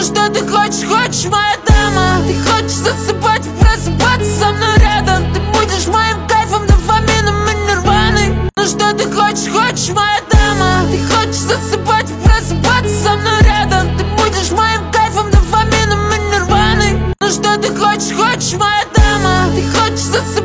что ты хочешь, моя дама? Ты хочешь засыпать и просыпаться со мной рядом? Ты будешь моим кайфом, дофамином и нирваной. Ну что ты хочешь, моя дама? Ты хочешь засыпать и просыпаться со мной рядом? Ты будешь моим кайфом, дофамином и нирваной. Ну что ты хочешь, моя дама? Ты хочешь засыпать